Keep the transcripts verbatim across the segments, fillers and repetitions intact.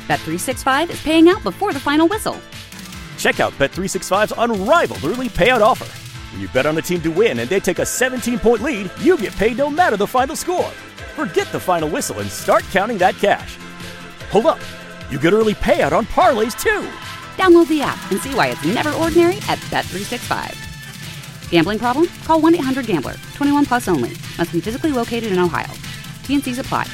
Bet three sixty-five is paying out before the final whistle. Check out Bet three sixty-five's unrivaled early payout offer. When you bet on a team to win and they take a seventeen-point lead, you get paid no matter the final score. Forget the final whistle and start counting that cash. Hold up. You get early payout on parlays, too. Download the app and see why it's never ordinary at Bet three sixty-five. Gambling problem? Call one eight hundred gambler. twenty-one plus only. Must be physically located in Ohio. T N Cs apply.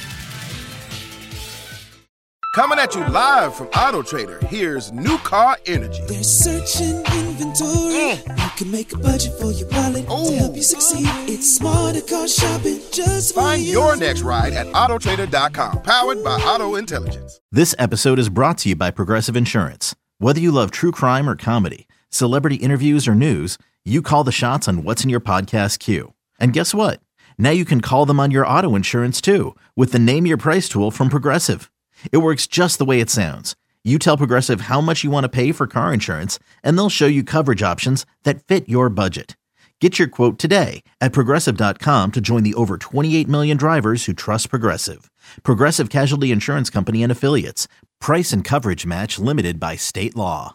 Coming at you live from Auto Trader, here's New Car Energy. They're searching inventory. Mm. You can make a budget for your wallet Ooh. To help you succeed. It's smarter car shopping just for Find you. your next ride at auto trader dot com. Powered by Auto Intelligence. This episode is brought to you by Progressive Insurance. Whether you love true crime or comedy, celebrity interviews or news, you call the shots on what's in your podcast queue. And guess what? Now you can call them on your auto insurance too with the Name Your Price tool from Progressive. It works just the way it sounds. You tell Progressive how much you want to pay for car insurance, and they'll show you coverage options that fit your budget. Get your quote today at Progressive dot com to join the over twenty-eight million drivers who trust Progressive. Progressive Casualty Insurance Company and Affiliates. Price and coverage match limited by state law.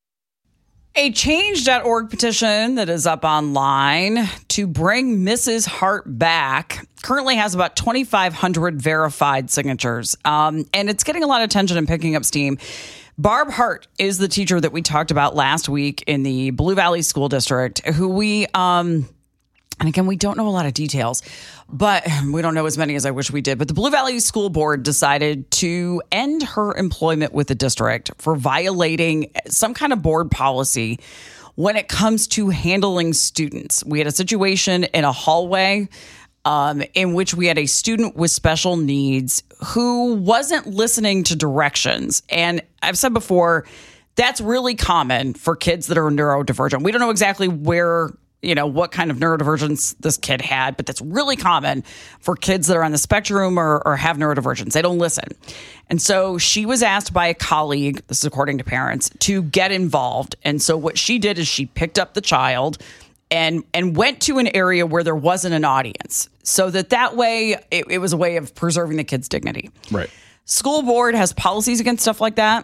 A change dot org petition that is up online to bring Missus Hart back currently has about twenty-five hundred verified signatures, um, and it's getting a lot of attention and picking up steam. Barb Hart is the teacher that we talked about last week in the Blue Valley School District, who we, um, and again, we don't know a lot of details, but we don't know as many as I wish we did. But the Blue Valley School Board decided to end her employment with the district for violating some kind of board policy when it comes to handling students. We had a situation in a hallway um, in which we had a student with special needs who wasn't listening to directions. And I've said before, that's really common for kids that are neurodivergent. We don't know exactly where you know, what kind of neurodivergence this kid had, but that's really common for kids that are on the spectrum or, or have neurodivergence. They don't listen. And so she was asked by a colleague, this is according to parents, to get involved. And so what she did is she picked up the child and and went to an area where there wasn't an audience, so that that way it, it was a way of preserving the kid's dignity. Right. School board has policies against stuff like that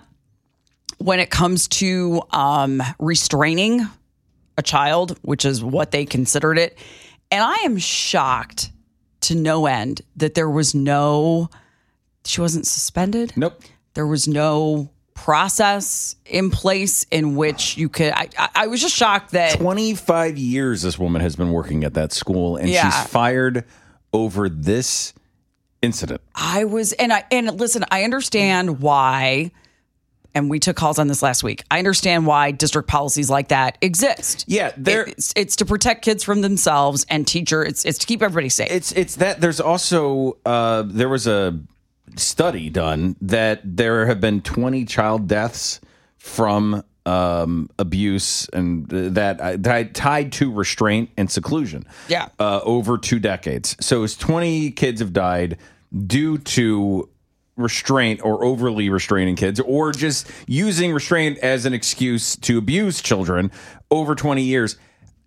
when it comes to um, restraining a child, which is what they considered it. And I am shocked to no end that there was no, she wasn't suspended. Nope. There was no process in place in which you could, I, I, I was just shocked that. twenty-five years this woman has been working at that school, and Yeah. she's fired over this incident. I was, and I, and listen, I understand why, and we took calls on this last week. I understand why district policies like that exist. Yeah, they're it's, it's to protect kids from themselves and teacher. It's it's to keep everybody safe. It's it's that there's also uh, there was a study done that there have been twenty child deaths from um, abuse and that uh, tied, tied to restraint and seclusion. Yeah, uh, over two decades. So it's twenty kids have died due to restraint or overly restraining kids, or just using restraint as an excuse to abuse children over twenty years.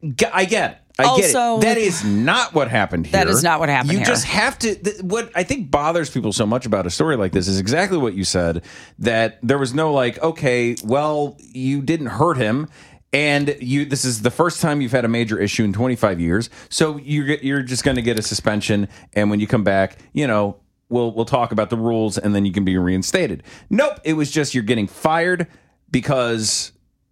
I get it. I get Also, it. That is not what happened here. That is not what happened you here. You just have to. Th- what I think bothers people so much about a story like this is exactly what you said, that there was no like, okay, well, you didn't hurt him. And you, this is the first time you've had a major issue in twenty-five years. So you're, you're just going to get a suspension. And when you come back, you know, We'll we'll talk about the rules, and then you can be reinstated. Nope, it was just you're getting fired because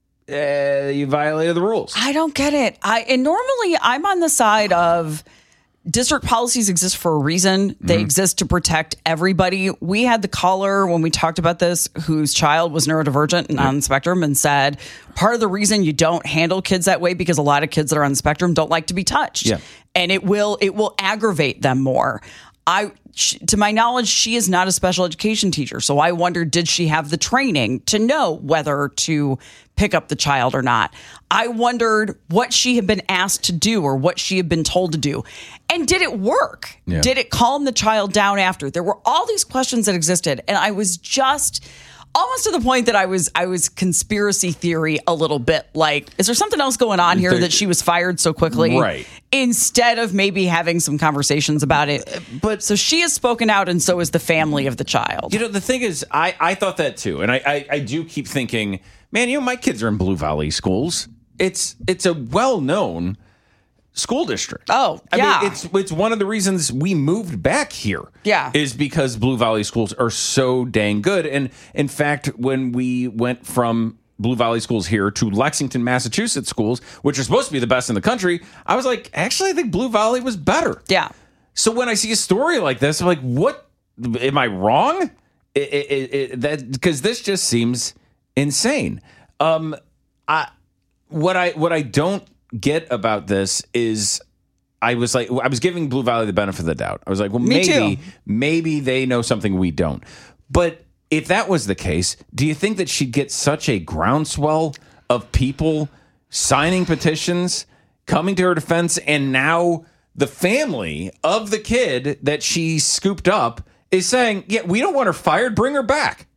uh, you violated the rules. I don't get it. I and normally I'm on the side of district policies exist for a reason. They mm-hmm. exist to protect everybody. We had the caller when we talked about this whose child was neurodivergent and mm-hmm. on the spectrum, and said part of the reason you don't handle kids that way because a lot of kids that are on the spectrum don't like to be touched, yeah. and it will it will aggravate them more. I, to my knowledge, she is not a special education teacher. So I wondered, did she have the training to know whether to pick up the child or not? I wondered what she had been asked to do or what she had been told to do. And did it work? Yeah. Did it calm the child down after? There were all these questions that existed. And I was just almost to the point that I was I was conspiracy theory a little bit. Like, is there something else going on here that she was fired so quickly? Right. Instead of maybe having some conversations about it. But so she has spoken out, and so is the family of the child. You know, the thing is, I, I thought that too. And I, I, I do keep thinking, man, you know, my kids are in Blue Valley schools. It's it's a well-known school district. Oh, I yeah. mean, it's it's one of the reasons we moved back here. Yeah. Is because Blue Valley schools are so dang good. And in fact, when we went from Blue Valley schools here to Lexington, Massachusetts schools, which are supposed to be the best in the country, I was like, actually, I think Blue Valley was better. Yeah. So when I see a story like this, I'm like, what? Am I wrong? It, it, it, that because this just seems insane. Um, I what I what I don't get about this is I was like I was giving Blue Valley the benefit of the doubt. I was like, well, Me maybe too. maybe they know something we don't. But if that was the case, do you think that she'd get such a groundswell of people signing petitions, coming to her defense, and now the family of the kid that she scooped up is saying, yeah, we don't want her fired, bring her back?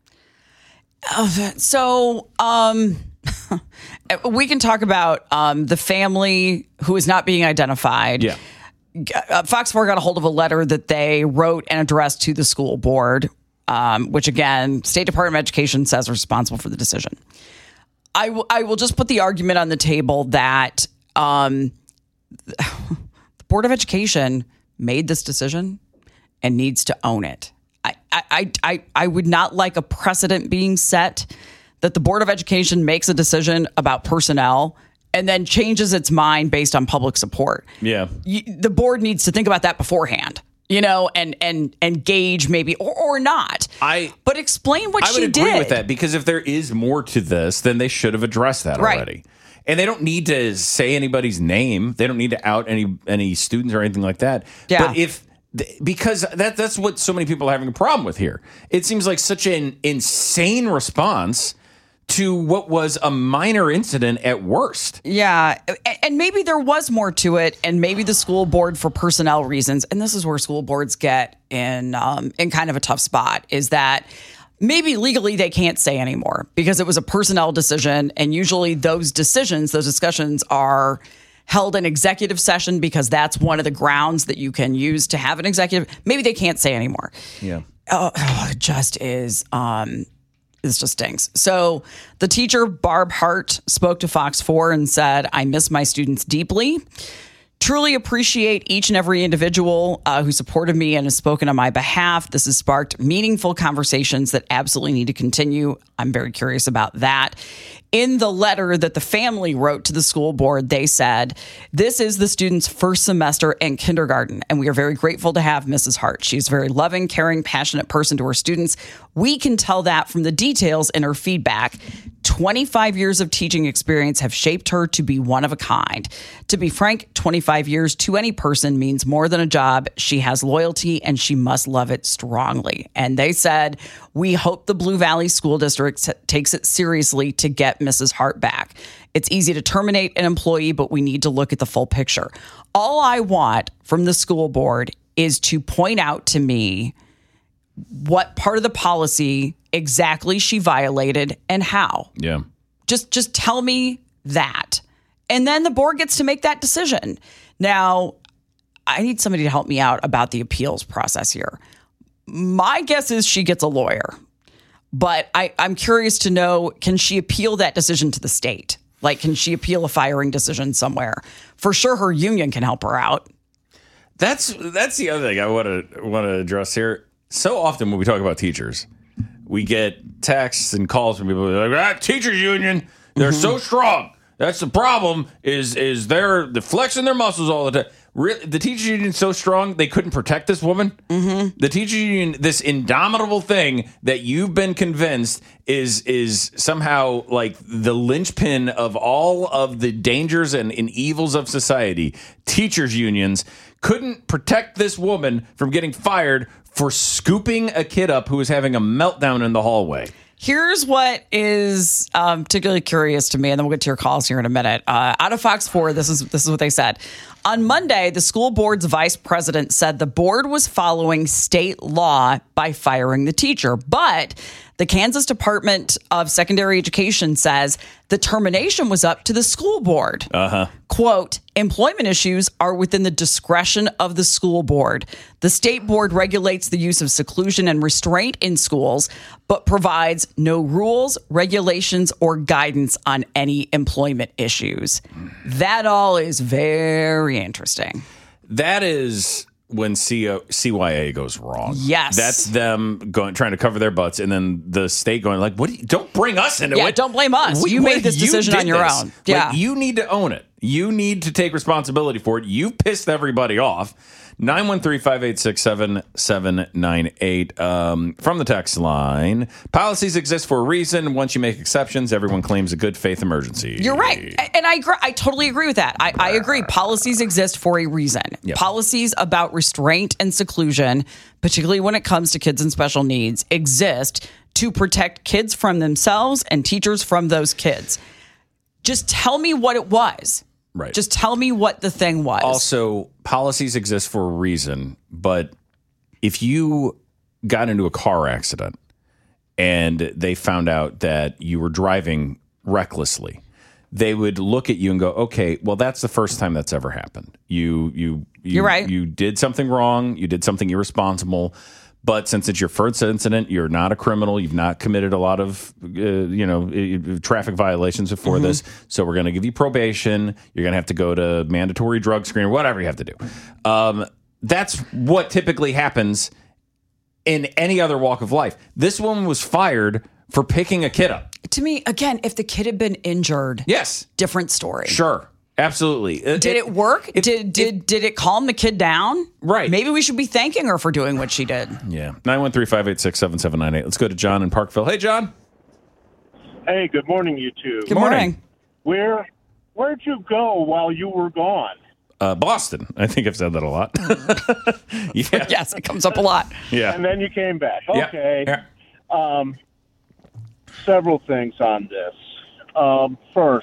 So, um, we can talk about um, the family who is not being identified. Yeah. Uh, Fox four got a hold of a letter that they wrote and addressed to the school board, um, which again, State Department of Education says are responsible for the decision. I, w- I will just put the argument on the table that um, the Board of Education made this decision and needs to own it. I, I, I, I would not like a precedent being set that the Board of Education makes a decision about personnel and then changes its mind based on public support. Yeah. You, the board needs to think about that beforehand, you know, and and and gauge maybe or, or not. I but explain what I she would agree did. with that, because if there is more to this, then they should have addressed that Right. already. And they don't need to say anybody's name. They don't need to out any any students or anything like that. Yeah. But if because that that's what so many people are having a problem with here. It seems like such an insane response to what was a minor incident at worst. Yeah. And maybe there was more to it. And maybe the school board, for personnel reasons, and this is where school boards get in, um, in kind of a tough spot, is that maybe legally they can't say anymore because it was a personnel decision. And usually those decisions, those discussions are held in executive session because that's one of the grounds that you can use to have an executive. Maybe they can't say anymore. Yeah. Oh, oh, it just is. Um, This just stinks. So the teacher, Barb Hart, spoke to Fox four and said, I miss my students deeply. Truly appreciate each and every individual uh, who supported me and has spoken on my behalf. This has sparked meaningful conversations that absolutely need to continue. I'm very curious about that. In the letter that the family wrote to the school board, they said, this is the student's first semester in kindergarten, and we are very grateful to have Missus Hart. She's a very loving, caring, passionate person to her students. We can tell that from the details in her feedback. twenty-five years of teaching experience have shaped her to be one of a kind. To be frank, twenty-five years to any person means more than a job. She has loyalty and she must love it strongly. And they said, we hope the Blue Valley School District takes it seriously to get Missus Hart back. It's easy to terminate an employee, but we need to look at the full picture. All I want from the school board is to point out to me what part of the policy exactly she violated and how. Yeah. Just just tell me that. And then the board gets to make that decision. Now, I need somebody to help me out about the appeals process here. My guess is she gets a lawyer. But I, I'm curious to know, can she appeal that decision to the state? Like, can she appeal a firing decision somewhere? For sure, her union can help her out. That's that's the other thing I want to want to address here. So often when we talk about teachers, we get texts and calls from people who are like, ah, teachers union, they're mm-hmm. so strong. That's the problem, is is they're, they're flexing their muscles all the time. Really, the teachers union is so strong, they couldn't protect this woman. Mm-hmm. The teachers union, this indomitable thing that you've been convinced is is somehow like the linchpin of all of the dangers and, and evils of society. Teachers unions couldn't protect this woman from getting fired for scooping a kid up who was having a meltdown in the hallway. Here's what is um, particularly curious to me, and then we'll get to your calls here in a minute. Uh, out of Fox four, this is this is what they said. On Monday, the school board's vice president said the board was following state law by firing the teacher, but the Kansas Department of Secondary Education says the termination was up to the school board. Uh-huh. Quote, employment issues are within the discretion of the school board. The state board regulates the use of seclusion and restraint in schools, but provides no rules, regulations, or guidance on any employment issues. That all is very interesting. That is when C O, C Y A goes wrong. Yes. That's them going trying to cover their butts, and then the state going like, "What? Do you, don't bring us into Yeah, it. don't blame us. We- You what- made this decision did on your this. own." Yeah. Like, you need to own it. You need to take responsibility for it. You've pissed everybody off. nine one three, five eight six, seven seven nine eight. Um, from the text line, policies exist for a reason. Once you make exceptions, everyone claims a good faith emergency. You're right. And I agree, I totally agree with that. I, I agree. Policies exist for a reason. Yep. Policies about restraint and seclusion, particularly when it comes to kids and special needs, exist to protect kids from themselves and teachers from those kids. Just tell me what it was. Right. Just tell me what the thing was. Also, policies exist for a reason, but if you got into a car accident and they found out that you were driving recklessly, they would look at you and go, "Okay, well, that's the first time that's ever happened. You, you, you You're right. You did something wrong. You did something irresponsible." But since it's your first incident, you're not a criminal. You've not committed a lot of, uh, you know, uh, traffic violations before Mm-hmm. this. So we're going to give you probation. You're going to have to go to mandatory drug screen or whatever you have to do. Um, that's what typically happens in any other walk of life. This woman was fired for picking a kid up. to me, again, if the kid had been injured, Yes, different story. sure. Absolutely. Did it, work? it- did did it- did it calm the kid down? Right. Maybe we should be thanking her for doing what she did. Yeah. nine one three, five eight six, seven seven nine eight. Let's go to John in Parkville. Hey, John. Hey, good morning, you two. Good morning. Where where'd you go while you were gone? Uh, Boston. I think I've said that a lot. yeah. Yes, it comes up a lot. Yeah. And then you came back. Yeah. Okay. Yeah. Um, several things on this. Um, first,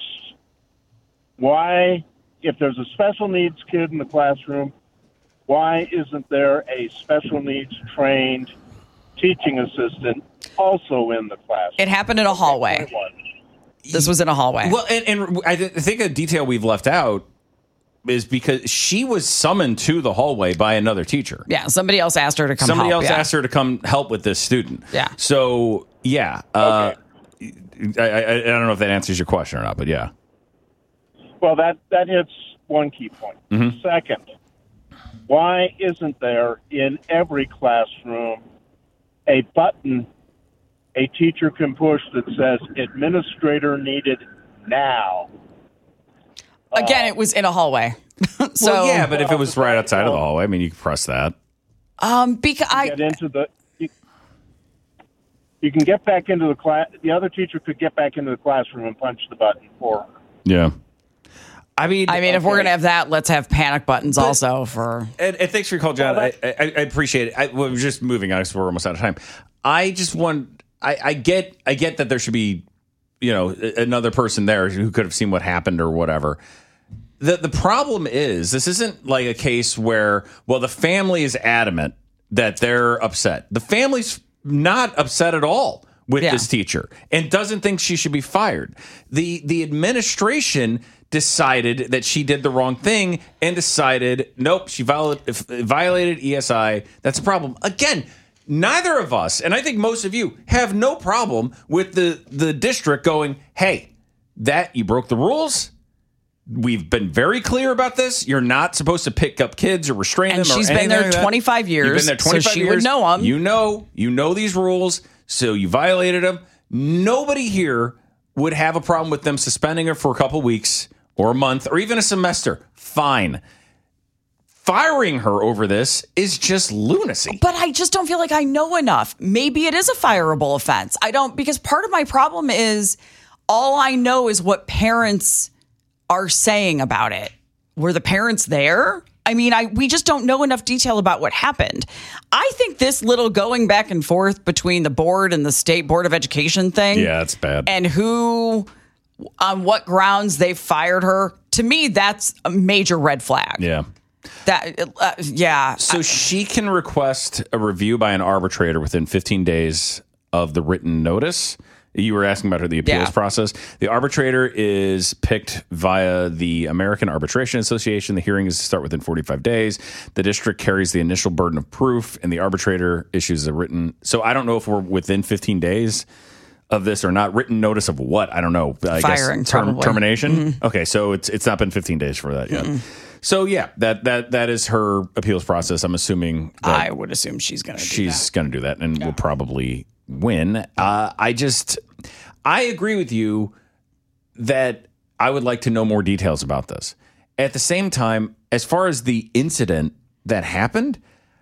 why, if there's a special needs kid in the classroom, why isn't there a special needs trained teaching assistant also in the classroom? It happened in a hallway. Point one. This was in a hallway. Well, and, and I th- I think a detail we've left out is because she was summoned to the hallway by another teacher. Yeah, somebody else asked her to come Somebody help. else yeah. asked her to come help with this student. Yeah. So, yeah. Uh, I, I, I don't know if that answers your question or not, but yeah. Well, that, that hits one key point. Mm-hmm. Second, why isn't there in every classroom a button a teacher can push that says administrator needed now? Again, it was in a hallway. so well, yeah, but if it was right outside of the hallway, I mean, you could press that. um, because I Get into the. You, you can get back into the class. The other teacher could get back into the classroom and punch the button for her. Yeah. I mean, I mean, if we're gonna have that, let's have panic buttons also for. And, and thanks for your call, John. I, I, I appreciate it. I, well, we're just moving on because we're almost out of time. I just want. I, I get. I get that there should be, you know, another person there who could have seen what happened or whatever. The the problem is this isn't like a case where, well, the family is adamant that they're upset. The family's not upset at all with Yeah. this teacher and doesn't think she should be fired. The the administration decided that she did the wrong thing and decided, nope, she violated, violated E S I. That's a problem. Again, neither of us, and I think most of you, have no problem with the, the district going, hey, that you broke the rules. We've been very clear about this. You're not supposed to pick up kids or restrain And them. or she's been anything there like that. twenty-five years, You've been there so twenty-five she years. would know 'em. You know, you know these rules, so you violated them. Nobody here would have a problem with them suspending her for a couple weeks or a month or even a semester. Fine. Firing her over this is just lunacy. But I just don't feel like I know enough. Maybe it is a fireable offense. I don't, because part of my problem is all I know is what parents are saying about it. Were the parents there? I mean, I we just don't know enough detail about what happened. I think this little going back and forth between the board and the state board of education thing. Yeah, it's bad. And who, on what grounds they fired her, to me, that's a major red flag. Yeah. That, uh, yeah. So she can request a review by an arbitrator within fifteen days of the written notice. You were asking about the appeals Yeah. process. The arbitrator is picked via the American Arbitration Association. The hearing is to start within forty-five days. The district carries the initial burden of proof, and the arbitrator issues a written. So I don't know if we're within fifteen days of this or not. Written notice of what? I don't know. I Firing, guess term, probably. termination. Mm-hmm. Okay, so it's it's not been fifteen days for that yet. Mm-mm. So yeah, that that that is her appeals process. I'm assuming that I would assume she's going to do she's that. going to do that and will probably win. Uh, I just, I agree with you that I would like to know more details about this. At the same time, as far as the incident that happened,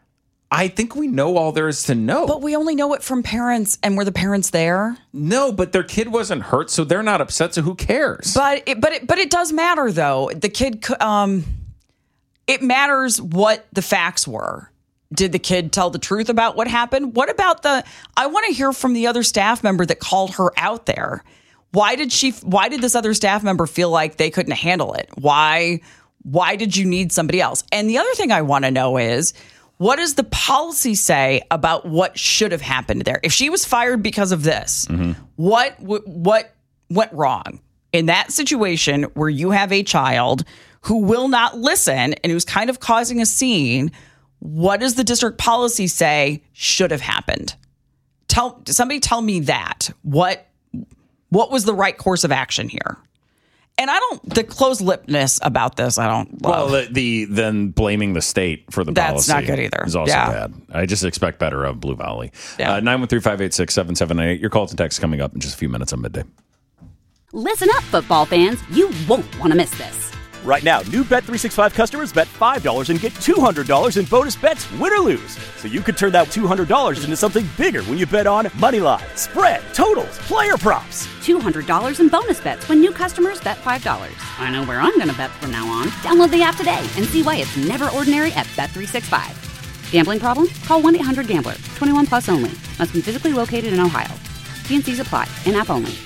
I think we know all there is to know. But we only know it from parents, and were the parents there? No, but their kid wasn't hurt, so they're not upset. So who cares? But it, but it, but it does matter, though. The kid, c- um, it matters what the facts were. Did the kid tell the truth about what happened? What about the? I want to hear from the other staff member that called her out there. Why did she? Why did this other staff member feel like they couldn't handle it? Why? Why did you need somebody else? And the other thing I want to know is, what does the policy say about what should have happened there? If she was fired because of this, Mm-hmm. what what went wrong in that situation where you have a child who will not listen and who's kind of causing a scene? What does the district policy say should have happened? Tell somebody tell me that. What what was the right course of action here? And I don't the closed-lippedness about this. I don't love. Well, the, the then blaming the state for the That's policy not good either. is also Yeah. bad. I just expect better of Blue Valley. Yeah. Uh, nine one three, five eight six, seven seven nine eight. Your calls and texts coming up in just a few minutes on midday. Listen up, football fans. You won't want to miss this. Right now, new Bet three sixty-five customers bet five dollars and get two hundred dollars in bonus bets, win or lose. So you could turn that two hundred dollars into something bigger when you bet on money line, spread, totals, player props. two hundred dollars in bonus bets when new customers bet five dollars. I know where I'm going to bet from now on. Download the app today and see why it's never ordinary at Bet three sixty-five. Gambling problem? Call one eight hundred gambler. twenty-one plus only. Must be physically located in Ohio. T and C's apply. In-app only.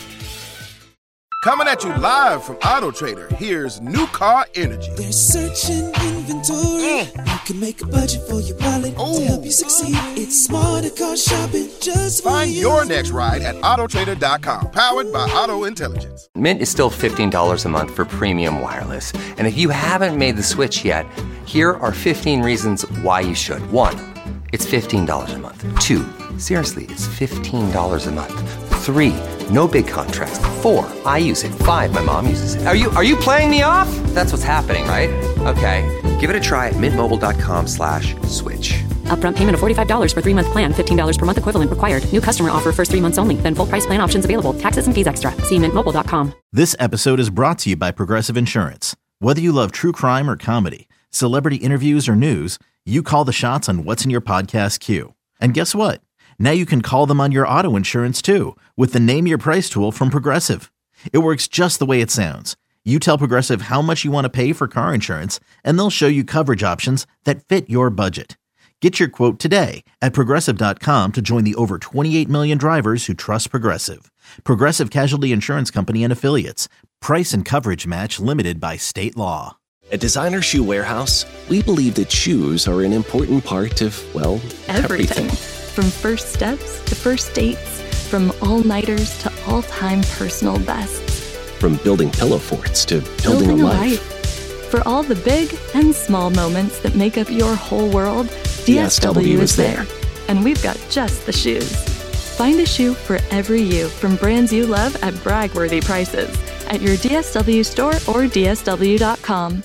Coming at you live from Auto Trader, here's New Car Energy. They're searching inventory. You can make a budget for your wallet to help you succeed. It's smarter car shopping just for Find you. your next ride at auto trader dot com. Powered by Auto Intelligence. Mint is still fifteen dollars a month for premium wireless. And if you haven't made the switch yet, here are fifteen reasons why you should. One, it's fifteen dollars a month. Two, seriously, it's fifteen dollars a month. Three, no big contrast. Four, I use it. Five, my mom uses it. Are you are you playing me off? That's what's happening, right? Okay, give it a try at mintmobile.com slash switch. Upfront payment of forty-five dollars for three-month plan, fifteen dollars per month equivalent required. New customer offer first three months only. Then full price plan options available. Taxes and fees extra. See mint mobile dot com. This episode is brought to you by Progressive Insurance. Whether you love true crime or comedy, celebrity interviews or news, you call the shots on what's in your podcast queue. And guess what? Now you can call them on your auto insurance too with the Name Your Price tool from Progressive. It works just the way it sounds. You tell Progressive how much you want to pay for car insurance, and they'll show you coverage options that fit your budget. Get your quote today at Progressive dot com to join the over twenty-eight million drivers who trust Progressive. Progressive Casualty Insurance Company and Affiliates. Price and coverage match limited by state law. At Designer Shoe Warehouse, we believe that shoes are an important part of, well, everything. everything. From first steps to first dates, from all-nighters to all-time personal bests. From building pillow forts to building, Building a a life. life. For all the big and small moments that make up your whole world, D S W is there. And we've got just the shoes. Find a shoe for every you from brands you love at brag-worthy prices at your D S W store or D S W dot com.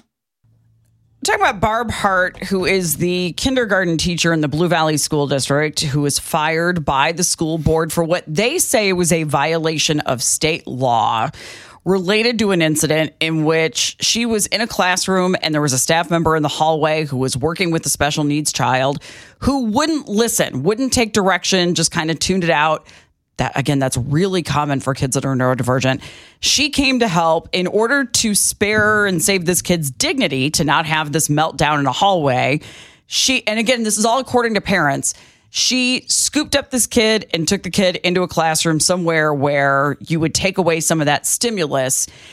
Talking about Barb Hart, who is the kindergarten teacher in the Blue Valley School District, who was fired by the school board for what they say was a violation of state law related to an incident in which she was in a classroom and there was a staff member in the hallway who was working with a special needs child who wouldn't listen, wouldn't take direction, just kind of tuned it out. That, again, that's really common for kids that are neurodivergent. She came to help in order to spare and save this kid's dignity, to not have this meltdown in a hallway. She, and again, this is all according to parents. She scooped up this kid and took the kid into a classroom somewhere where you would take away some of that stimulus.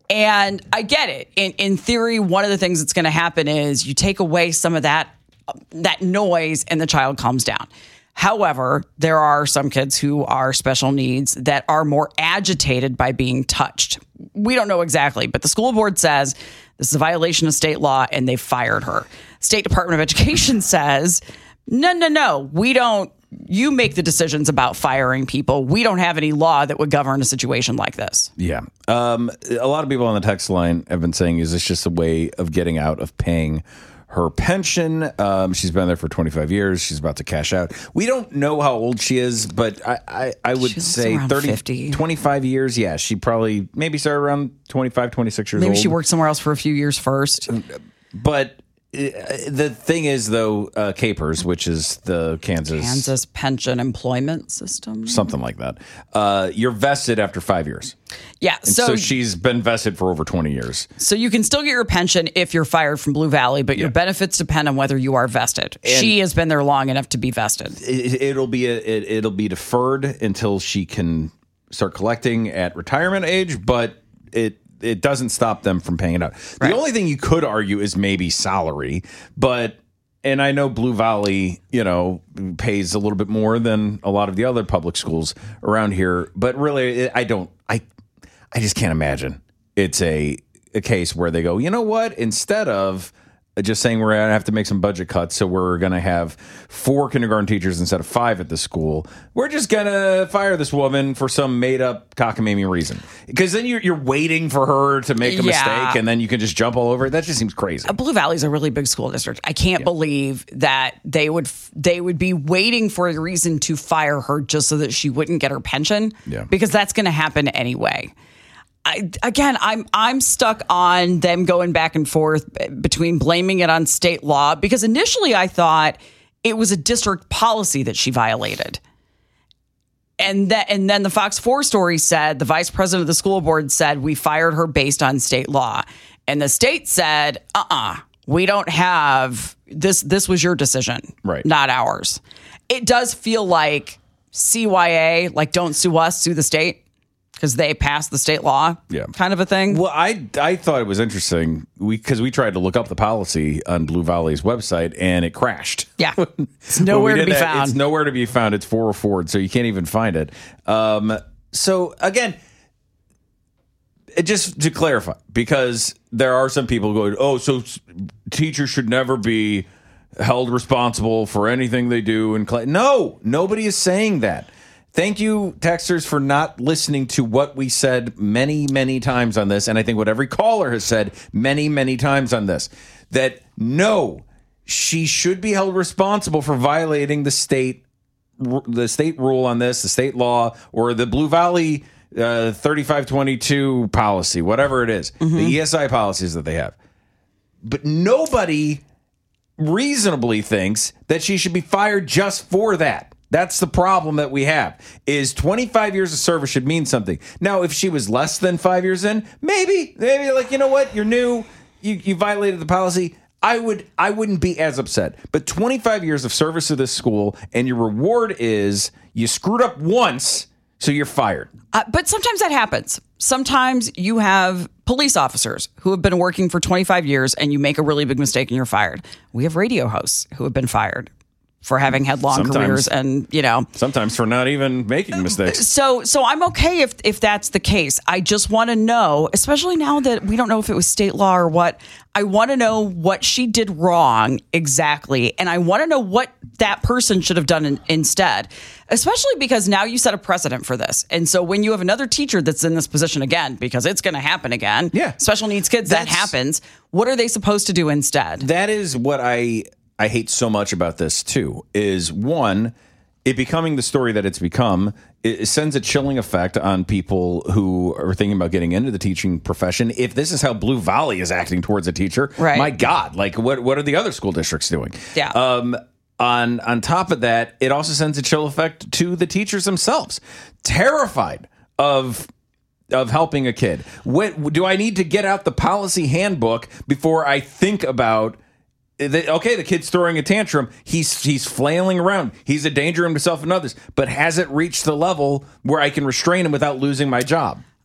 And I get it. In in theory, one of the things that's going to happen is you take away some of that that noise and the child calms down. However, there are some kids who are special needs that are more agitated by being touched. We don't know exactly, but the school board says this is a violation of state law and they fired her. State Department of Education says, no, no, no, we don't. You make the decisions about firing people. We don't have any law that would govern a situation like this. Yeah. Um, a lot of people on the text line have been saying, is this just a way of getting out of paying her pension? Um, she's been there for twenty-five years. She's about to cash out. We don't know how old she is, but I, I, I would She's say around thirty, fifty. twenty-five years. Yeah, she probably maybe started around twenty-five, twenty-six years Maybe old. she worked somewhere else for a few years first. But uh, the thing is, though, uh, CAPERS, which is the Kansas... Kansas Pension Employment System. Something like that. Uh, you're vested after five years. Yeah. And So, so she's been vested for over twenty years. so you can still get your pension if you're fired from Blue Valley, but your benefits depend on whether you are vested. And- she has been there long enough to be vested. It, it'll be a, it, it'll be deferred until she can start collecting at retirement age, but it it doesn't stop them from paying it out. The only thing you could argue is maybe salary, but and I know Blue Valley, you know, pays a little bit more than a lot of the other public schools around here, but really, I don't, I, I just can't imagine it's a a case where they go, you know what, instead of just saying we're going to have to make some budget cuts, so we're going to have four kindergarten teachers instead of five at the school, we're just going to fire this woman for some made-up cockamamie reason. Because then you're, you're waiting for her to make a Yeah. mistake, and then you can just jump all over it. That just seems crazy. Uh, Blue Valley's a really big school district. I can't believe that they would they would be waiting for a reason to fire her just so that she wouldn't get her pension. Yeah. Because that's going to happen anyway. I, again, I'm I'm stuck on them going back and forth between blaming it on state law, because initially I thought it was a district policy that she violated. And that, and then the Fox four story said the vice president of the school board said we fired her based on state law. And the state said, uh-uh, we don't have this. This was your decision, right? Not ours. It does feel like C Y A, like don't sue us, sue the state, because they passed the state law, Yeah. kind of a thing. Well, I I thought it was interesting because we, we tried to look up the policy on Blue Valley's website and it crashed. Yeah, it's When we nowhere to did be that, found. It's nowhere to be found. It's four oh four, so you can't even find it. Um, so again, it just to clarify, because there are some people going, oh, so s- teachers should never be held responsible for anything they do in class. No, nobody is saying that. Thank you, texters, for not listening to what we said many, many times on this. And I think what every caller has said many, many times on this, that no, she should be held responsible for violating the state the state rule on this, the state law, or the Blue Valley uh, thirty-five twenty-two policy, whatever it is, the E S I policies that they have. But nobody reasonably thinks that she should be fired just for that. That's the problem that we have, is twenty-five years of service should mean something. Now, if she was less than five years in, maybe, maybe like, you know what, you're new, you, you violated the policy. I would, I wouldn't be as upset. But twenty-five years of service to this school, and your reward is you screwed up once, so you're fired. Uh, but sometimes that happens. Sometimes you have police officers who have been working for twenty-five years and you make a really big mistake and you're fired. We have radio hosts who have been fired for having had long Sometimes. careers, and, you know. Sometimes for not even making mistakes. So so I'm okay if if that's the case. I just want to know, especially now that we don't know if it was state law or what, I want to know what she did wrong exactly. And I want to know what that person should have done in, instead, especially because now you set a precedent for this. And so when you have another teacher that's in this position again, because it's going to happen again, yeah. special needs kids, that happens. What are they supposed to do instead? That is what I I hate so much about this too, is one, it becoming the story that it's become, it, it sends a chilling effect on people who are thinking about getting into the teaching profession. If this is how Blue Valley is acting towards a teacher, Right. my God, like what what are the other school districts doing? Yeah. Um, on on top of that, it also sends a chill effect to the teachers themselves, terrified of of helping a kid. When, do I need to get out the policy handbook before I think about? The, okay, the kid's throwing a tantrum. He's he's flailing around. He's a danger to himself and others. But has it reached the level where I can restrain him without losing my job?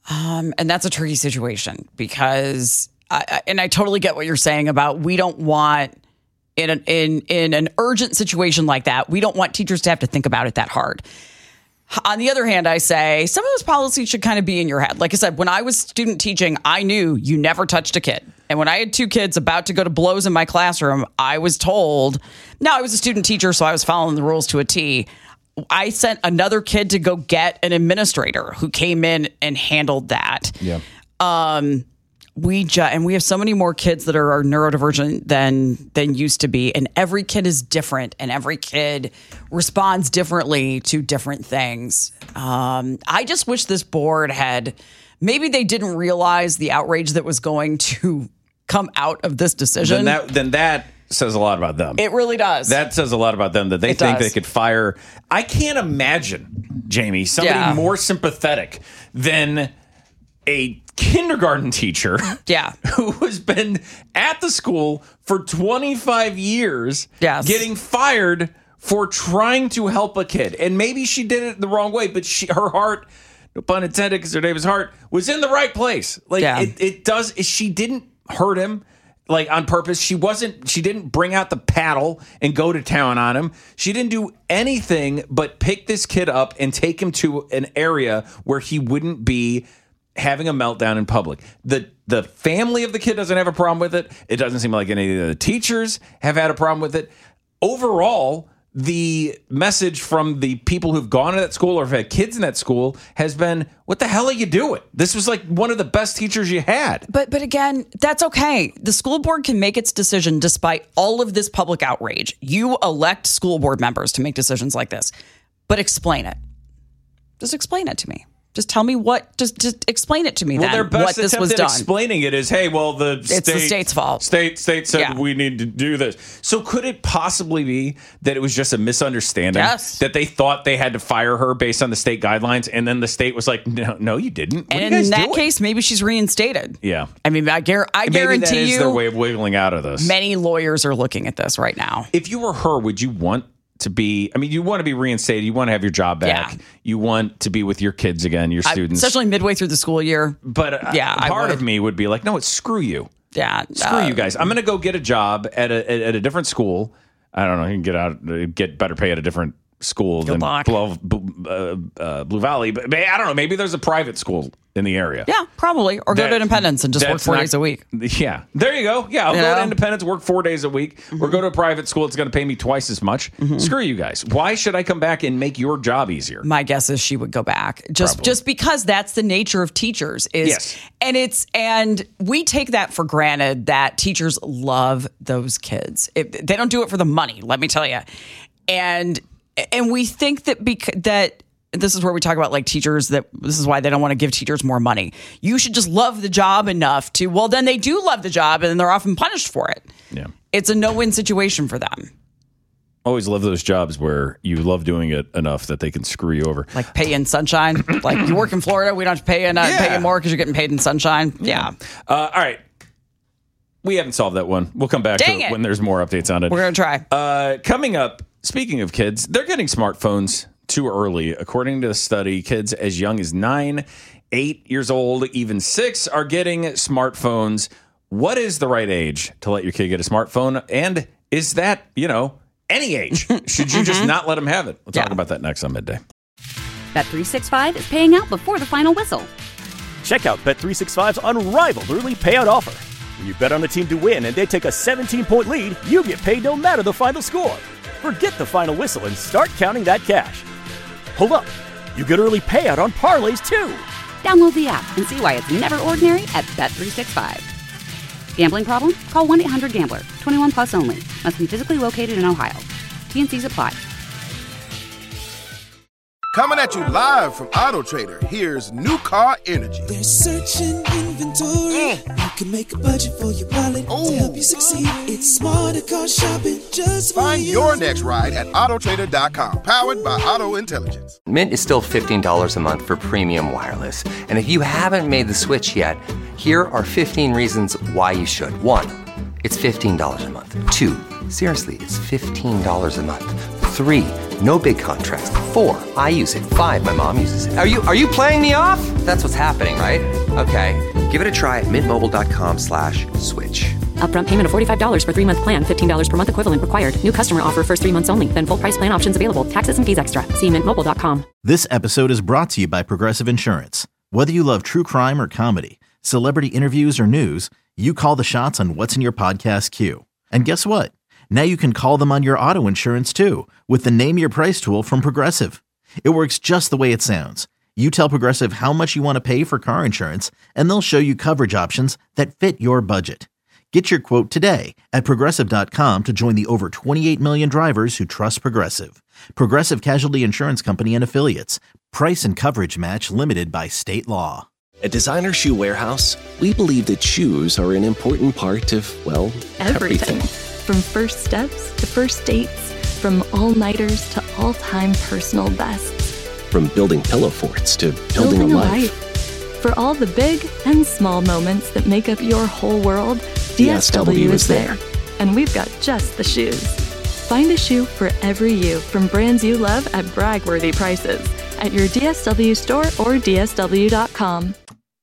Um, and that's a tricky situation because, I, and I totally get what you're saying about we don't want in an in in an urgent situation like that, we don't want teachers to have to think about it that hard. On the other hand, I say some of those policies should kind of be in your head. Like I said, when I was student teaching, I knew you never touched a kid. And when I had two kids about to go to blows in my classroom, I was told, now I was a student teacher, so I was following the rules to a T. I sent another kid to go get an administrator who came in and handled that. Yeah. Um, we ju- and we have so many more kids that are, are neurodivergent than than used to be, and every kid is different, and every kid responds differently to different things. Um, I just wish this board had maybe they didn't realize the outrage that was going to come out of this decision. Then that then that says a lot about them. It really does. That says a lot about them that they It think does. they could fire. I can't imagine, Jamie, somebody Yeah. more sympathetic than a kindergarten teacher yeah. who has been at the school for twenty-five years Yes. getting fired for trying to help a kid. And maybe she did it the wrong way, but she her heart, no pun intended, because her name is Hart, was in the right place. Like Yeah. it, it does. She didn't hurt him. Like on purpose. She wasn't, she didn't bring out the paddle and go to town on him. She didn't do anything but pick this kid up and take him to an area where he wouldn't be having a meltdown in public. The the family of the kid doesn't have a problem with it. It doesn't seem like any of the teachers have had a problem with it. Overall, the message from the people who've gone to that school or have had kids in that school has been, what the hell are you doing? This was like one of the best teachers you had. But but again, that's okay. The school board can make its decision despite all of this public outrage. You elect school board members to make decisions like this. But explain it. Just explain it to me. Just tell me what, just, just explain it to me Well, then, their best what this attempt was at done. explaining it is, hey, well, the It's state, the state's fault. State state said Yeah. we need to do this. So could it possibly be that it was just a misunderstanding? Yes. That they thought they had to fire her based on the state guidelines, and then the state was like, no, no, you didn't. What And are you guys in that doing? case, maybe she's reinstated. Yeah. I mean, I, gar- I Maybe guarantee that is you their way of wiggling out of this. many lawyers are looking at this right now. If you were her, would you want to be, I mean, you want to be reinstated. You want to have your job back. Yeah. You want to be with your kids again, your I- students. especially midway through the school year. But uh, Yeah, I part would. of me would be like, no, it's screw you. Yeah. Screw uh, you guys. I'm going to go get a job at a at, at a different school. I don't know. You can get out, uh, get better pay at a different school than luck. Blue, Blue- uh, uh, Blue Valley. But but I don't know. Maybe there's a private school in the area. Yeah, probably. Or go That- to Independence and just work that's four not- days a week. Yeah. There you go. Yeah. I'll You go to know? Independence, work four days a week, or go to a private school. It's going to pay me twice as much. Mm-hmm. Screw you guys. Why should I come back and make your job easier? My guess is she would go back just Probably. just because that's the nature of teachers is Yes. and it's and we take that for granted that teachers love those kids. It, they don't do it for the money, let me tell you. And and we think that bec- that this is where we talk about like teachers that this is why they don't want to give teachers more money. You should just love the job enough to well then they do love the job and then they're often punished for it. Yeah. It's a no-win situation for them. Always love those jobs where you love doing it enough that they can screw you over. Like pay in sunshine. Like you work in Florida, we don't have to pay you, not pay you more because you're getting paid in sunshine. Yeah. Uh, all right. We haven't solved that one. We'll come back Dang to it it. when there's more updates on it. We're gonna try. Uh, coming up, speaking of kids, they're getting smartphones too early. According to the study, kids as young as nine, eight years old, even six are getting smartphones. What is the right age to let your kid get a smartphone? And is that, you know, any age? Should you just not let them have it? We'll talk Yeah. about that next on Midday. Bet three sixty-five is paying out before the final whistle. Check out Bet three sixty-five's unrivaled early payout offer. When you bet on a team to win and they take a seventeen-point lead, you get paid no matter the final score. Forget the final whistle and start counting that cash. Hold up. You get early payout on parlays, too. Download the app and see why it's never ordinary at Bet three sixty-five. Gambling problem? Call one eight hundred gambler. twenty-one plus only. Must be physically located in Ohio. T N Cs apply. Coming at you live from Auto Trader, here's New Car Energy. They're searching inventory. You can make a budget for your wallet to help you succeed. It's smarter car shopping just for Find you. your next ride at auto trader dot com, powered by Auto Intelligence. Mint is still fifteen dollars a month for premium wireless. And if you haven't made the switch yet, here are fifteen reasons why you should. One, it's fifteen dollars a month. Two, seriously, it's fifteen dollars a month. Three, no big contrast. Four, I use it. Five, my mom uses it. Are you are you playing me off? That's what's happening, right? Okay, give it a try at mintmobile.com slash switch. Upfront payment of forty-five dollars for three-month plan, fifteen dollars per month equivalent required. New customer offer first three months only. Then full price plan options available. Taxes and fees extra. See mint mobile dot com. This episode is brought to you by Progressive Insurance. Whether you love true crime or comedy, celebrity interviews or news, you call the shots on what's in your podcast queue. And guess what? Now you can call them on your auto insurance too with the Name Your Price tool from Progressive. It works just the way it sounds. You tell Progressive how much you want to pay for car insurance, and they'll show you coverage options that fit your budget. Get your quote today at Progressive dot com to join the over twenty-eight million drivers who trust Progressive. Progressive Casualty Insurance Company and Affiliates. Price and coverage match limited by state law. At Designer Shoe Warehouse, we believe that shoes are an important part of, well, Everything. everything. From first steps to first dates, from all-nighters to all-time personal bests. From building pillow forts to building, Building a a life. For all the big and small moments that make up your whole world, D S W is there. And we've got just the shoes. Find a shoe for every you from brands you love at brag-worthy prices at your D S W store or D S W dot com.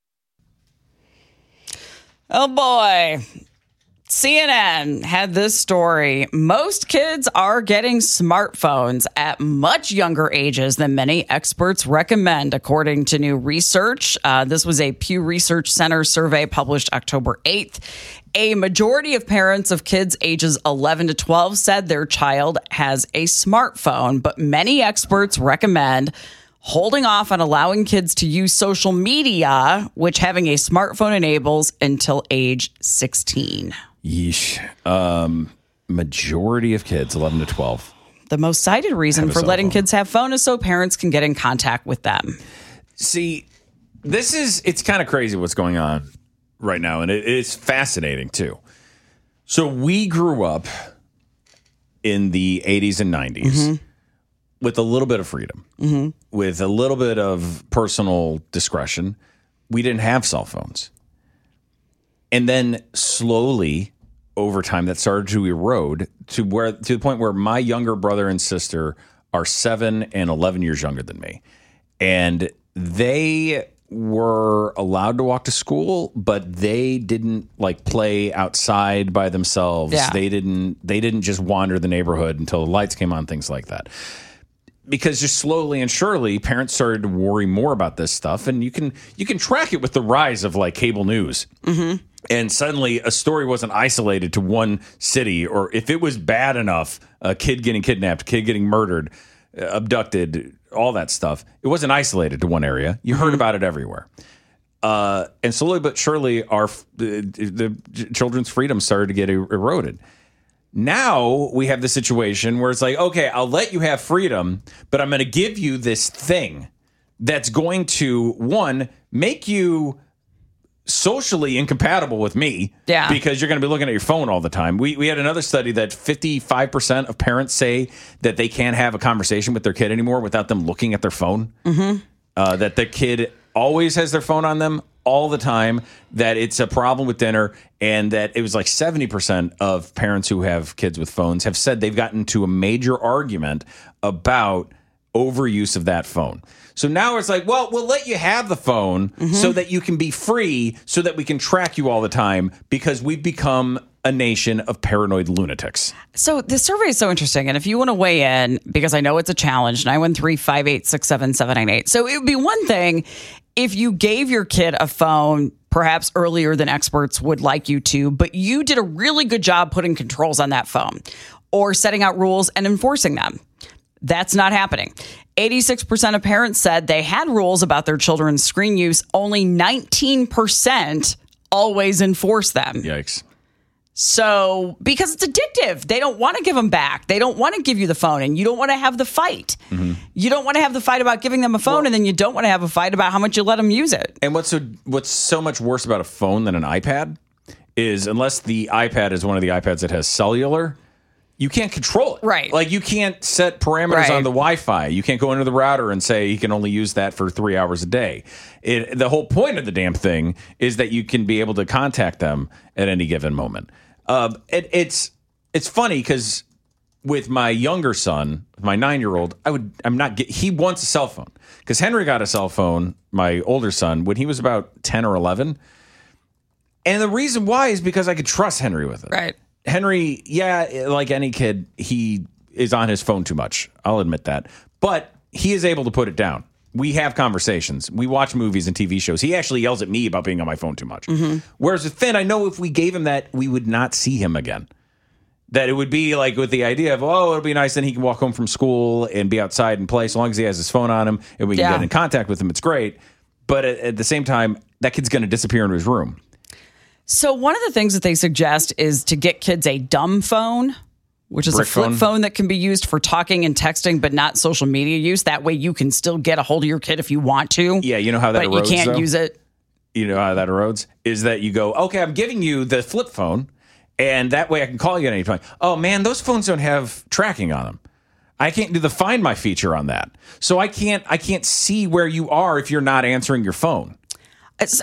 Oh boy. C N N had this story. Most kids are getting smartphones at much younger ages than many experts recommend, according to new research. Uh, this was a Pew Research Center survey published October eighth. A majority of parents of kids ages eleven to twelve said their child has a smartphone, but many experts recommend holding off on allowing kids to use social media, which having a smartphone enables, until age sixteen. Yeesh. Um, majority of kids, eleven to twelve. The most cited reason Have a for cell letting phone. kids have phone is so parents can get in contact with them. See, this is, it's kind of crazy what's going on right now, and it, it's fascinating too. So we grew up in the eighties and nineties Mm-hmm. with a little bit of freedom, Mm-hmm. with a little bit of personal discretion. We didn't have cell phones. And then slowly over time that started to erode to where to the point where my younger brother and sister are seven and eleven years younger than me. And they were allowed to walk to school, but they didn't like play outside by themselves. Yeah. They didn't they didn't just wander the neighborhood until the lights came on, things like that. Because just slowly and surely, parents started to worry more about this stuff, and you can you can track it with the rise of like cable news. Mm-hmm. And suddenly, a story wasn't isolated to one city, or if it was bad enough, a kid getting kidnapped, kid getting murdered, uh, abducted, all that stuff. It wasn't isolated to one area. You heard about it everywhere. Uh, and slowly but surely, our the, the children's freedom started to get er- eroded. Now we have the situation where it's like, okay, I'll let you have freedom, but I'm going to give you this thing that's going to, one, make you socially incompatible with me. Yeah. Because you're going to be looking at your phone all the time. We we had another study that fifty-five percent of parents say that they can't have a conversation with their kid anymore without them looking at their phone. Mm-hmm. Uh, that the kid always has their phone on them all the time, that it's a problem with dinner, and that it was like seventy percent of parents who have kids with phones have said they've gotten into a major argument about overuse of that phone. So now it's like, well, we'll let you have the phone Mm-hmm. so that you can be free, so that we can track you all the time, because we've become a nation of paranoid lunatics. So this survey is so interesting. And if you want to weigh in, because I know it's a challenge, nine one three, five eight six, seven seven nine eight. So it would be one thing if you gave your kid a phone perhaps earlier than experts would like you to, but you did a really good job putting controls on that phone or setting out rules and enforcing them. That's not happening. eighty-six percent of parents said they had rules about their children's screen use. Only nineteen percent always enforce them. Yikes. So, because it's addictive, they don't want to give them back. They don't want to give you the phone, and you don't want to have the fight. Mm-hmm. You don't want to have the fight about giving them a phone, well, and then you don't want to have a fight about how much you let them use it. And what's so what's so much worse about a phone than an iPad is, unless the iPad is one of the iPads that has cellular, you can't control it. Right. Like, you can't set parameters right. on the Wi-Fi. You can't go into the router and say you can only use that for three hours a day. It, the whole point of the damn thing is that you can be able to contact them at any given moment. Uh, it, it's it's funny because with my younger son, my nine-year-old, I would, I'm not get, he wants a cell phone because Henry got a cell phone, my older son, when he was about ten or eleven. And the reason why is because I could trust Henry with it. Right. Henry, yeah, like any kid, he is on his phone too much. I'll admit that. But he is able to put it down. We have conversations. We watch movies and T V shows. He actually yells at me about being on my phone too much. Mm-hmm. Whereas with Finn, I know if we gave him that, we would not see him again. That it would be like with the idea of, oh, it'll be nice, then he can walk home from school and be outside and play as long as he has his phone on him and we can Yeah. get in contact with him. It's great. But at, at the same time, that kid's going to disappear into his room. So one of the things that they suggest is to get kids a dumb phone, which is Brick a flip phone. phone that can be used for talking and texting, but not social media use. That way you can still get a hold of your kid if you want to. Yeah, you know how that but erodes, you can't though? use it. You know how that erodes? Is that you go, okay, I'm giving you the flip phone, and that way I can call you at any time. Oh, man, those phones don't have tracking on them. I can't do the Find My feature on that. So I can't I can't see where you are if you're not answering your phone. It's,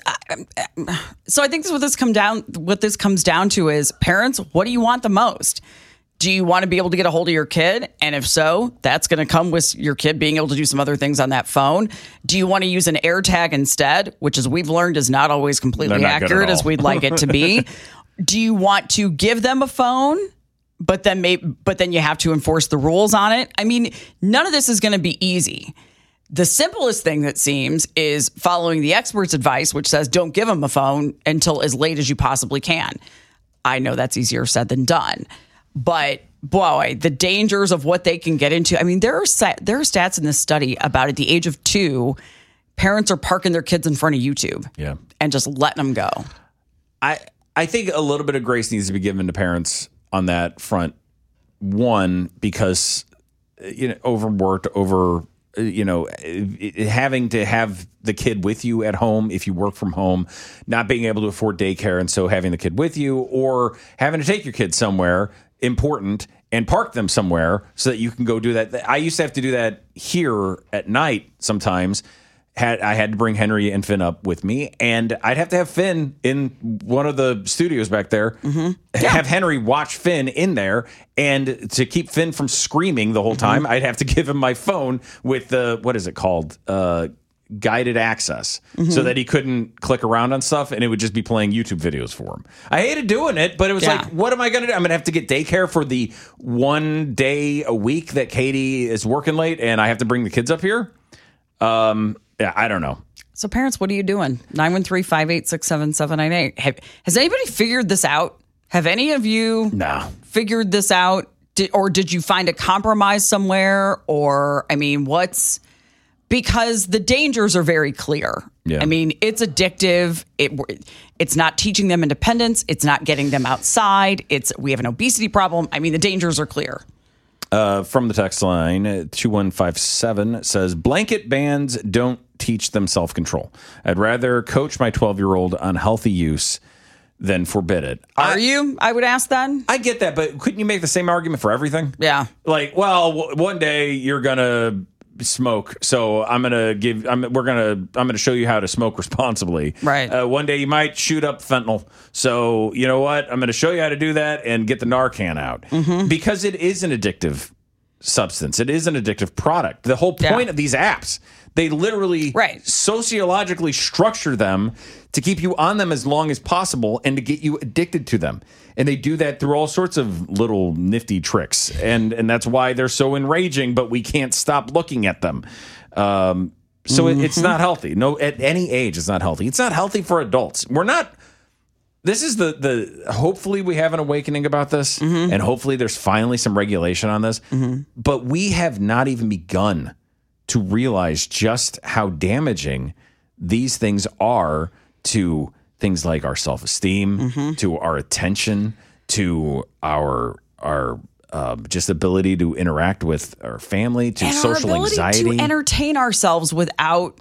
so I think this what this come down what this comes down to is parents, what do you want the most? Do you want to be able to get a hold of your kid? And if so, that's going to come with your kid being able to do some other things on that phone. Do you want to use an AirTag instead, which as we've learned is not always completely They're not good at accurate as all. we'd like it to be? Do you want to give them a phone, but then maybe, but then you have to enforce the rules on it? I mean, none of this is going to be easy. The simplest thing that seems is following the expert's advice, which says don't give them a phone until as late as you possibly can. I know that's easier said than done. But boy, the dangers of what they can get into. I mean, there are sa- there are stats in this study about at the age of two, parents are parking their kids in front of YouTube Yeah. and just letting them go. I I think a little bit of grace needs to be given to parents on that front. One, because you know, overworked, over you know, having to have the kid with you at home if you work from home, not being able to afford daycare, and so having the kid with you, or having to take your kid somewhere important and park them somewhere so that you can go do that. I used to have to do that here at night sometimes. Had I had to bring Henry and Finn up with me, and I'd have to have Finn in one of the studios back there, mm-hmm. yeah. have Henry watch Finn in there, and to keep Finn from screaming the whole time, mm-hmm. I'd have to give him my phone with the, what is it called? Uh, guided access, mm-hmm. so that he couldn't click around on stuff and it would just be playing YouTube videos for him. I hated doing it, but it was yeah. like, what am I going to do? I'm going to have to get daycare for the one day a week that Katie is working late and I have to bring the kids up here. Um, yeah, I don't know. So parents, what are you doing? nine one three, five eight six, seven seven nine eight. Have, has anybody figured this out? Have any of you no. figured this out? Did, or did you find a compromise somewhere? Or, I mean, what's... Because the dangers are very clear. Yeah. I mean, it's addictive. It it's not teaching them independence. It's not getting them outside. It's we have an obesity problem. I mean, the dangers are clear. Uh, from the text line, two one five seven says, blanket bans don't teach them self-control. I'd rather coach my twelve-year-old on healthy use than forbid it. Are I, you? I would ask then. I get that, but couldn't you make the same argument for everything? Yeah. Like, well, w- one day you're going to smoke, so I'm gonna give I'm we're gonna I'm gonna show you how to smoke responsibly. Right. Uh, one day you might shoot up fentanyl, so you know what, I'm gonna show you how to do that and get the Narcan out, mm-hmm. because it is an addictive substance. It is an addictive product. The whole point yeah. of these apps, they literally right. sociologically structure them to keep you on them as long as possible and to get you addicted to them. And they do that through all sorts of little nifty tricks. And and that's why they're so enraging, but we can't stop looking at them. Um, so mm-hmm. it, it's not healthy. No, at any age, it's not healthy. It's not healthy for adults. We're not... This is the, the hopefully we have an awakening about this, mm-hmm. and hopefully there's finally some regulation on this. Mm-hmm. But we have not even begun to realize just how damaging these things are to things like our self-esteem, mm-hmm. to our attention, to our our uh, just ability to interact with our family, to and social our ability anxiety, to entertain ourselves without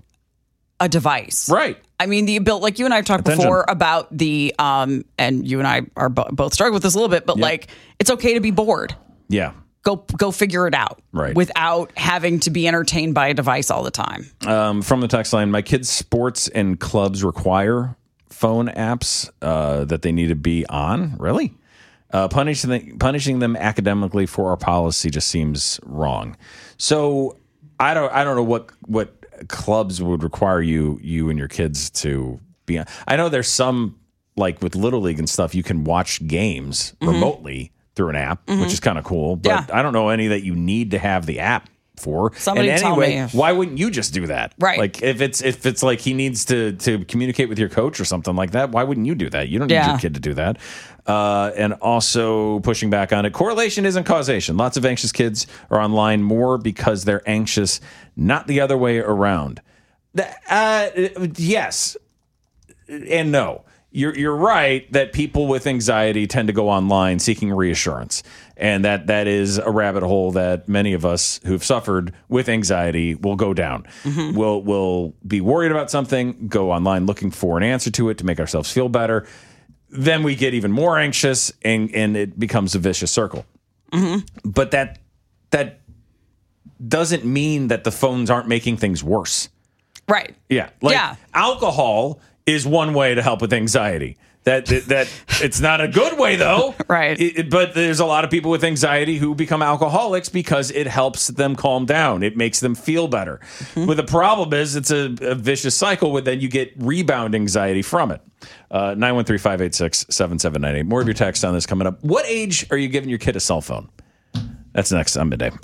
a device. Right. I mean, the ability, like you and I have talked Attention. before about the, um, and you and I are bo- both struggling with this a little bit, but yep. like, it's okay to be bored. Yeah. Go go figure it out. Right. Without having to be entertained by a device all the time. Um, from the text line, my kids' sports and clubs require phone apps uh, that they need to be on. Really? Uh, punishing punishing them academically for our policy just seems wrong. So I don't I don't know what what clubs would require you you and your kids to be on. I know there's some, like with Little League and stuff, you can watch games mm-hmm. remotely through an app, mm-hmm. which is kind of cool. But yeah. I don't know any that you need to have the app for. Somebody and tell anyway, me. Why wouldn't you just do that? Right. Like if it's if it's like he needs to to communicate with your coach or something like that, why wouldn't you do that? You don't Yeah. need your kid to do that. Uh, and also pushing back on it, correlation isn't causation. Lots of anxious kids are online more because they're anxious, not the other way around. Uh, yes and no. You're you're right that people with anxiety tend to go online seeking reassurance, and that that is a rabbit hole that many of us who've suffered with anxiety will go down. Mm-hmm. We'll we'll be worried about something, go online looking for an answer to it to make ourselves feel better. Then we get even more anxious, and and it becomes a vicious circle. Mm-hmm. But that that doesn't mean that the phones aren't making things worse. Right. Yeah. Like yeah. alcohol is one way to help with anxiety. That that, that it's not a good way though. Right. It, but there's a lot of people with anxiety who become alcoholics because it helps them calm down. It makes them feel better. Mm-hmm. But the problem is it's a, a vicious cycle where then you get rebound anxiety from it. Uh, nine one three, five eight six, seven seven nine eight. More of your text on this coming up. What age are you giving your kid a cell phone? That's next on Midday.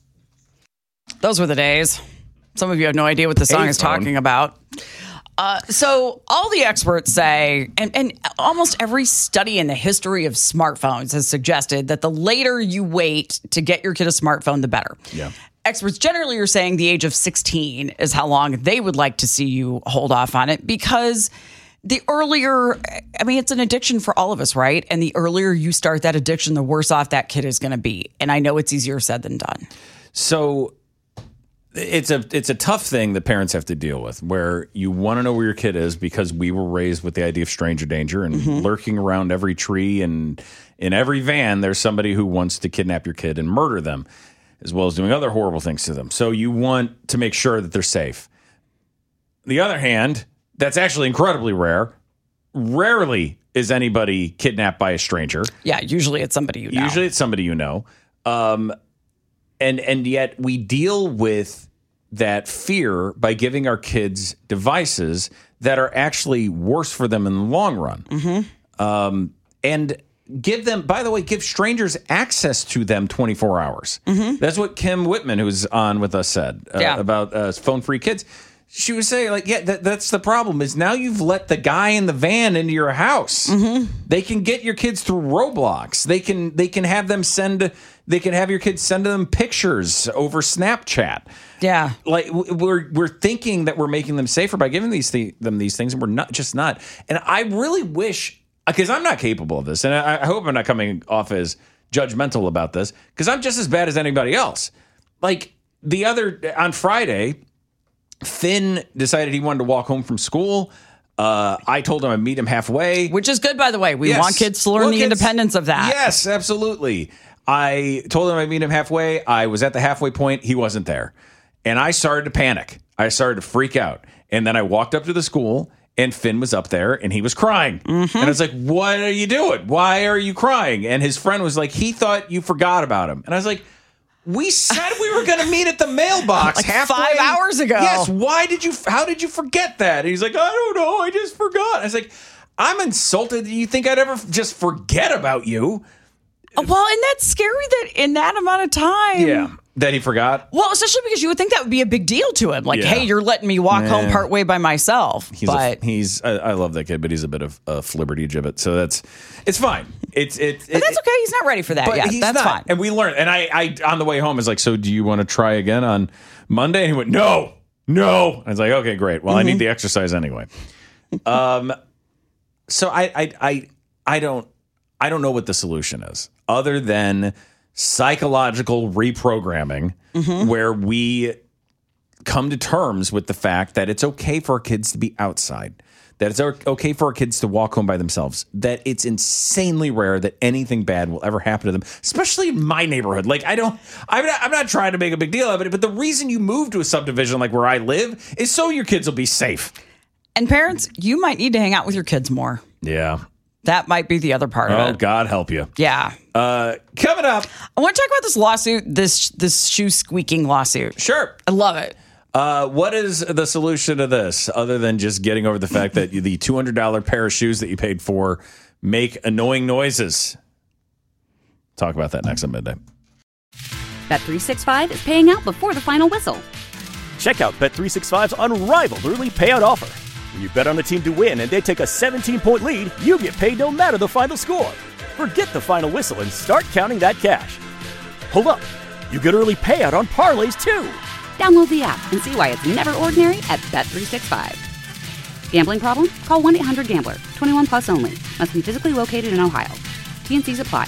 Those were the days. Some of you have no idea what the song A is phone. talking about. Uh, so all the experts say, and, and almost every study in the history of smartphones has suggested that the later you wait to get your kid a smartphone, the better. Yeah. Experts generally are saying the age of sixteen is how long they would like to see you hold off on it, because the earlier, I mean, it's an addiction for all of us, right? And the earlier you start that addiction, the worse off that kid is going to be. And I know it's easier said than done. So it's a it's a tough thing that parents have to deal with, where you want to know where your kid is because we were raised with the idea of stranger danger, and mm-hmm. lurking around every tree and in every van, there's somebody who wants to kidnap your kid and murder them, as well as doing other horrible things to them. So you want to make sure that they're safe. On the other hand, that's actually incredibly rare. Rarely is anybody kidnapped by a stranger. Yeah, usually it's somebody you know. Usually it's somebody you know. Um, and and yet we deal with that fear by giving our kids devices that are actually worse for them in the long run. Mm-hmm. Um, and give them, by the way, give strangers access to them twenty-four hours. Mm-hmm. That's what Kim Whitman, who's on with us, said uh, Yeah. about uh, phone-free kids. She was saying, like, yeah, that, that's the problem, is now you've let the guy in the van into your house. Mm-hmm. They can get your kids through Roblox. They can they can have them send, they can have your kids send them pictures over Snapchat. Yeah. Like, w- we're we're thinking that we're making them safer by giving these th- them these things, and we're not, just not. And I really wish, because I'm not capable of this, and I, I hope I'm not coming off as judgmental about this, because I'm just as bad as anybody else. Like, the other, on Friday, Finn decided he wanted to walk home from school. Uh, I told him I'd meet him halfway. Which is good, by the way. We Yes. want kids to learn Well, the kids- independence of that. Yes, absolutely. I told him I'd meet him halfway. I was at the halfway point. He wasn't there. And I started to panic. I started to freak out. And then I walked up to the school, and Finn was up there, and he was crying. Mm-hmm. And I was like, what are you doing? Why are you crying? And his friend was like, he thought you forgot about him. And I was like, we said we were going to meet at the mailbox Like halfway. five hours ago. Yes. Why did you, how did you forget that? And he's like, I don't know. I just forgot. I was like, I'm insulted that you think I'd ever just forget about you. Well, and that's scary that in that amount of time. Yeah. That he forgot. Well, especially because you would think that would be a big deal to him. Like, Yeah. hey, you're letting me walk Nah. home partway by myself. He's but a, he's I, I love that kid, but he's a bit of a flibberty gibbet. So that's it's fine. It's it, but that's okay. He's not ready for that But yet. he's That's not. fine. And we learned. And I, I on the way home is like, so do you want to try again on Monday? And he went, no, no. I was like, okay, great. Well, Mm-hmm. I need the exercise anyway. um, so I, I, I, I don't, I don't know what the solution is other than psychological reprogramming, Mm-hmm. where we come to terms with the fact that it's okay for our kids to be outside, that it's okay for our kids to walk home by themselves, that it's insanely rare that anything bad will ever happen to them, especially in my neighborhood. Like, I don't, I'm not, I'm not trying to make a big deal of it, but the reason you move to a subdivision like where I live is so your kids will be safe. And parents, you might need to hang out with your kids more. Yeah. That might be the other part oh, of it. God help you. Yeah. Uh, coming up. I want to talk about this lawsuit, this this shoe squeaking lawsuit. Sure. I love it. Uh, what is the solution to this other than just getting over the fact that the two hundred dollars pair of shoes that you paid for make annoying noises? Talk about that next on Midday. Bet three sixty-five is paying out before the final whistle. Check out Bet three sixty-five's unrivaled early payout offer. When you bet on a team to win and they take a seventeen-point lead, you get paid no matter the final score. Forget the final whistle and start counting that cash. Hold up. You get early payout on parlays, too. Download the app and see why it's never ordinary at Bet three sixty-five. Gambling problem? Call one eight hundred gambler. twenty-one plus only. Must be physically located in Ohio. T N Cs apply.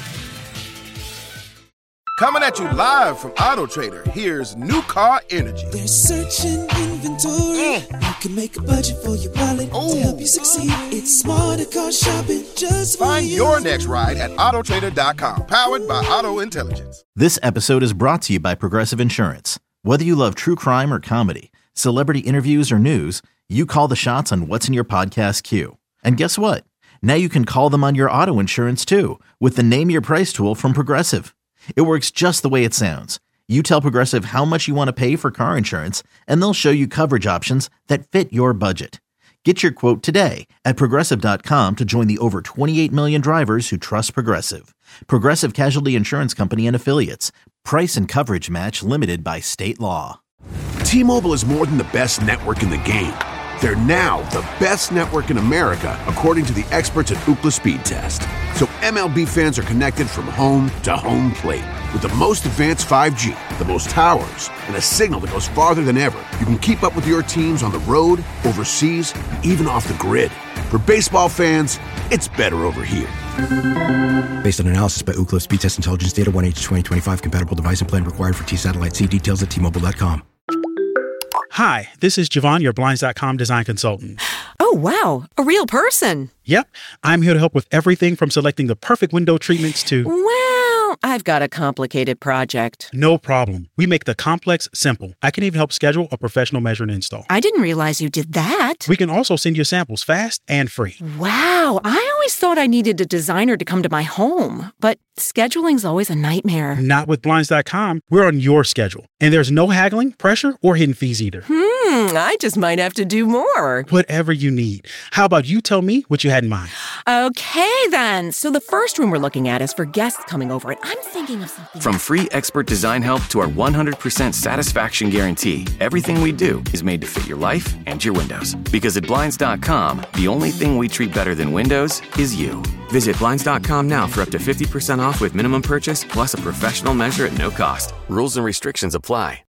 Coming at you live from Auto Trader, here's New Car Energy. They're searching inventory. Mm. You can make a budget for your wallet Ooh. to help you succeed. It's smarter car shopping just for Find you. your next ride at auto trader dot com. Powered by Auto Intelligence. This episode is brought to you by Progressive Insurance. Whether you love true crime or comedy, celebrity interviews or news, you call the shots on what's in your podcast queue. And guess what? Now you can call them on your auto insurance too with the Name Your Price tool from Progressive. It works just the way it sounds. You tell Progressive how much you want to pay for car insurance, and they'll show you coverage options that fit your budget. Get your quote today at Progressive dot com to join the over twenty-eight million drivers who trust Progressive. Progressive Casualty Insurance Company and Affiliates. Price and coverage match limited by state law. T-Mobile is more than the best network in the game. They're now the best network in America, according to the experts at Ookla Speed Test. So M L B fans are connected from home to home plate. With the most advanced five G, the most towers, and a signal that goes farther than ever, you can keep up with your teams on the road, overseas, and even off the grid. For baseball fans, it's better over here. Based on analysis by Ookla Speed Test Intelligence Data, one H twenty twenty-five compatible device and plan required for T-Satellite. See details at T Mobile dot com. Hi, this is Javon, your Blinds dot com design consultant. Oh, wow. A real person. Yep. I'm here to help with everything from selecting the perfect window treatments to... Well, I've got a complicated project. No problem. We make the complex simple. I can even help schedule a professional measure and install. I didn't realize you did that. We can also send you samples fast and free. Wow. I always thought I needed a designer to come to my home, but scheduling's always a nightmare. Not with Blinds dot com. We're on your schedule. And there's no haggling, pressure, or hidden fees either. Hmm, I just might have to do more. Whatever you need. How about you tell me what you had in mind? Okay, then. So the first room we're looking at is for guests coming over, and I'm thinking of something. From free expert design help to our one hundred percent satisfaction guarantee, everything we do is made to fit your life and your windows. Because at Blinds dot com, the only thing we treat better than windows is you. Visit Blinds dot com now for up to fifty percent off with minimum purchase plus a professional measure at no cost. Rules and restrictions apply.